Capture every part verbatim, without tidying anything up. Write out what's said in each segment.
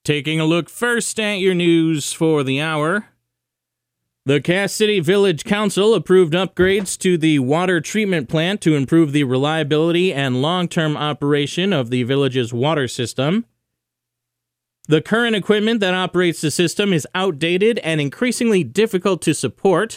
Taking a look first at your news for the hour. The Cass City Village Council approved upgrades to the water treatment plant to improve the reliability and long-term operation of the village's water system. The current equipment that operates the system is outdated and increasingly difficult to support.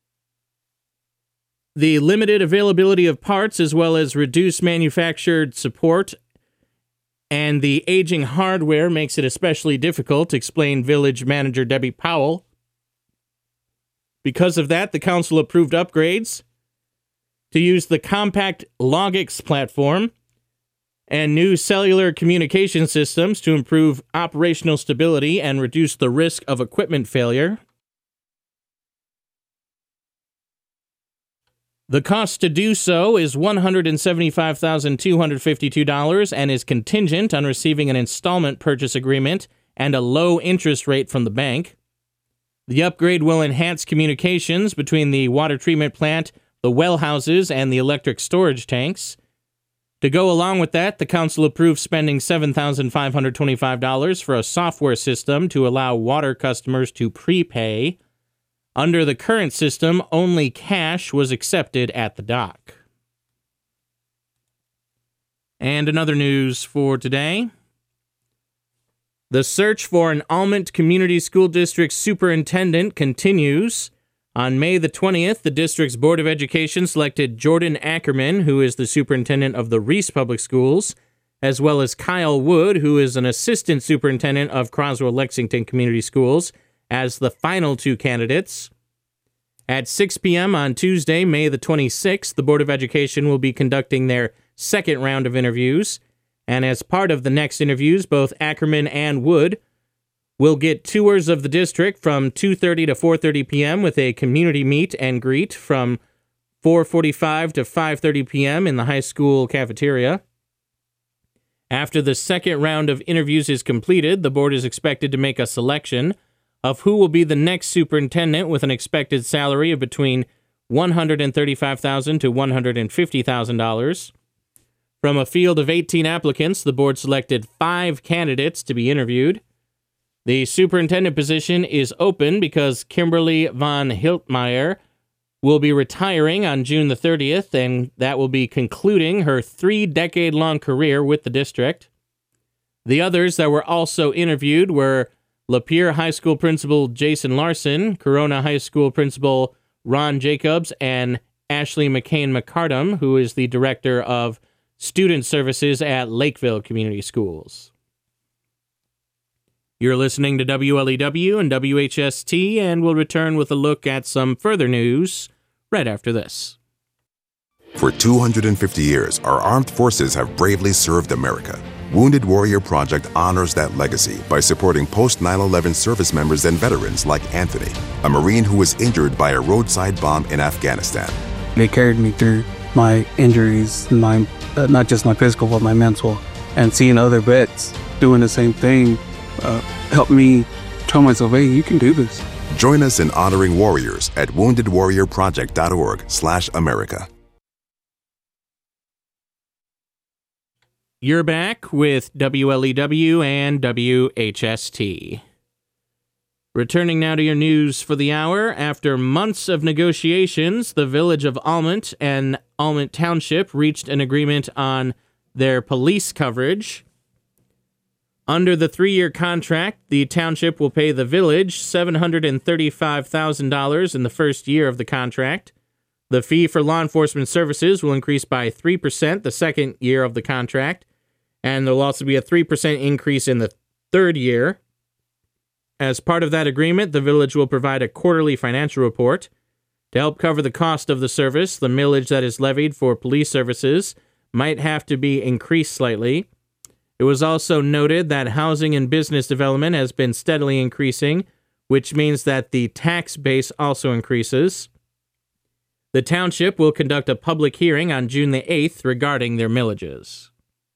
The limited availability of parts, as well as reduced manufactured support, and the aging hardware makes it especially difficult, explained Village Manager Debbie Powell. Because of that, the council approved upgrades to use the compact Logix platform and new cellular communication systems to improve operational stability and reduce the risk of equipment failure. The cost to do so is one hundred seventy-five thousand two hundred fifty-two dollars and is contingent on receiving an installment purchase agreement and a low interest rate from the bank. The upgrade will enhance communications between the water treatment plant, the well houses, and the electric storage tanks. To go along with that, the council approved spending seven thousand five hundred twenty-five dollars for a software system to allow water customers to prepay. Under the current system, only cash was accepted at the dock. And another news for today. The search for an Almont Community School District superintendent continues. On May the twentieth, the district's Board of Education selected Jordan Ackerman, who is the superintendent of the Reese Public Schools, as well as Kyle Wood, who is an assistant superintendent of Croswell-Lexington Community Schools, as the final two candidates. At six p.m. on Tuesday, May the twenty-sixth, the Board of Education will be conducting their second round of interviews, and as part of the next interviews, both Ackerman and Wood will get tours of the district from two thirty to four thirty p.m. with a community meet and greet from four forty-five to five thirty p.m. in the high school cafeteria. After the second round of interviews is completed, the board is expected to make a selection of who will be the next superintendent with an expected salary of between one hundred thirty-five thousand dollars to one hundred fifty thousand dollars. From a field of eighteen applicants, the board selected five candidates to be interviewed. The superintendent position is open because Kimberly von Hiltmeyer will be retiring on June the thirtieth, and that will be concluding her three-decade-long career with the district. The others that were also interviewed were Lapeer High School Principal Jason Larson, Corona High School Principal Ron Jacobs, and Ashley McCain McCardum, who is the Director of Student Services at Lakeville Community Schools. You're listening to W L E W and W H S T, and we'll return with a look at some further news right after this. For two hundred fifty years, our armed forces have bravely served America. Wounded Warrior Project honors that legacy by supporting post nine eleven service members and veterans like Anthony, a Marine who was injured by a roadside bomb in Afghanistan. They carried me through my injuries, my uh, not just my physical, but my mental. And seeing other vets doing the same thing uh, helped me tell myself, hey, you can do this. Join us in honoring warriors at wounded warrior project dot org slash America. You're back with W L E W and W H S T. Returning now to your news for the hour. After months of negotiations, the village of Almont and Almont Township reached an agreement on their police coverage. Under the three-year contract, the township will pay the village seven hundred thirty-five thousand dollars in the first year of the contract. The fee for law enforcement services will increase by three percent the second year of the contract, and there will also be a three percent increase in the third year. As part of that agreement, the village will provide a quarterly financial report. To help cover the cost of the service, the millage that is levied for police services might have to be increased slightly. It was also noted that housing and business development has been steadily increasing, which means that the tax base also increases. The township will conduct a public hearing on June the eighth regarding their millages.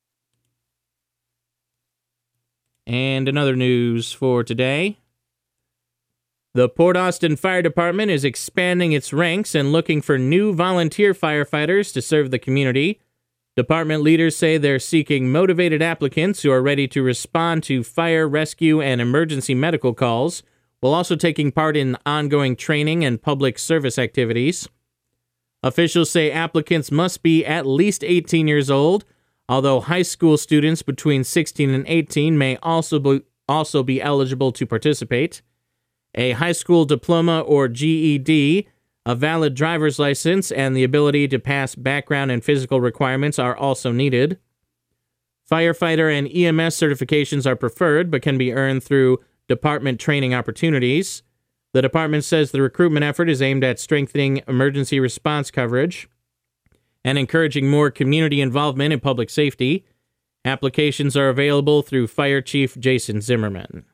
And another news for today. The Port Austin Fire Department is expanding its ranks and looking for new volunteer firefighters to serve the community. Department leaders say they're seeking motivated applicants who are ready to respond to fire, rescue, and emergency medical calls, while also taking part in ongoing training and public service activities. Officials say applicants must be at least eighteen years old, although high school students between sixteen and eighteen may also be, also be eligible to participate. A high school diploma or G E D, a valid driver's license, and the ability to pass background and physical requirements are also needed. Firefighter and E M S certifications are preferred, but can be earned through department training opportunities. The department says the recruitment effort is aimed at strengthening emergency response coverage and encouraging more community involvement in public safety. Applications are available through Fire Chief Jason Zimmerman.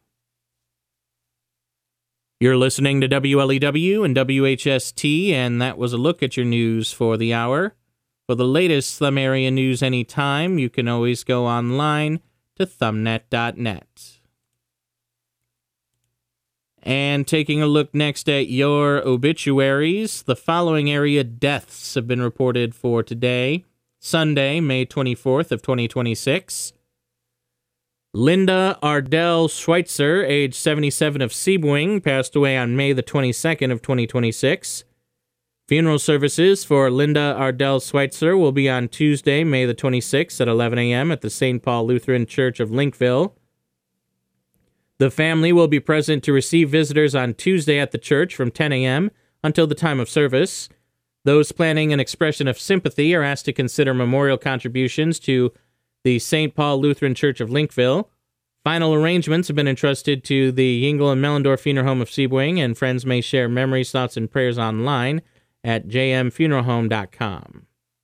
You're listening to W L E W and W H S T, and that was a look at your news for the hour. For the latest Thumb Area news anytime, you can always go online to thumbnet dot net. And taking a look next at your obituaries, the following area deaths have been reported for today, Sunday, May twenty-fourth of twenty twenty-six. Linda Ardell Schweitzer, age seventy-seven, of Sebring, passed away on May the twenty-second of twenty twenty-six. Funeral services for Linda Ardell Schweitzer will be on Tuesday, May the twenty-sixth at eleven a.m. at the Saint Paul Lutheran Church of Linkville. The family will be present to receive visitors on Tuesday at the church from ten a.m. until the time of service. Those planning an expression of sympathy are asked to consider memorial contributions to the Saint Paul Lutheran Church of Linkville. Final arrangements have been entrusted to the Yingle and Mellendorf Funeral Home of Sebring, and friends may share memories, thoughts, and prayers online at j m funeral home dot com.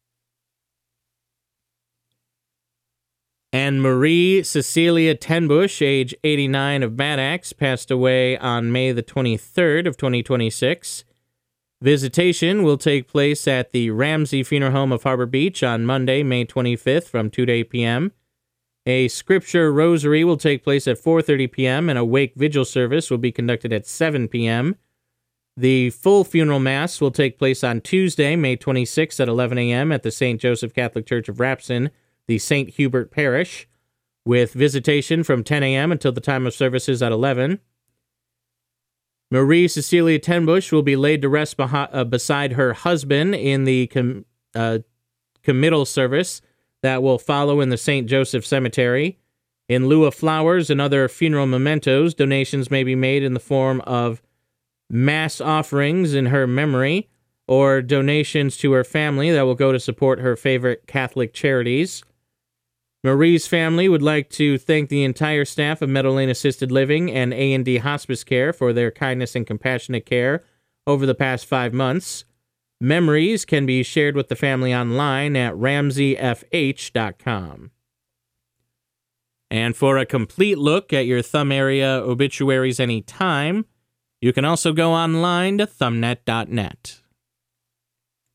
And Marie Cecilia Tenbush, age eighty-nine, of Bad Axe, passed away on May the twenty-third of twenty twenty-six. Visitation will take place at the Ramsey Funeral Home of Harbor Beach on Monday, May twenty-fifth from two to eight p.m. A scripture rosary will take place at four thirty p.m. and a wake vigil service will be conducted at seven p.m. The full funeral mass will take place on Tuesday, May twenty-sixth at eleven a.m. at the Saint Joseph Catholic Church of Rapson, the Saint Hubert Parish, with visitation from ten a.m. until the time of services at eleven. Marie Cecilia Tenbush will be laid to rest behi- uh, beside her husband in the com- uh, committal service that will follow in the Saint Joseph Cemetery. In lieu of flowers and other funeral mementos, donations may be made in the form of mass offerings in her memory or donations to her family that will go to support her favorite Catholic charities. Marie's family would like to thank the entire staff of Meadow Lane Assisted Living and A and D Hospice Care for their kindness and compassionate care over the past five months. Memories can be shared with the family online at ramsey f h dot com. And for a complete look at your Thumb Area obituaries anytime, you can also go online to thumbnet dot net.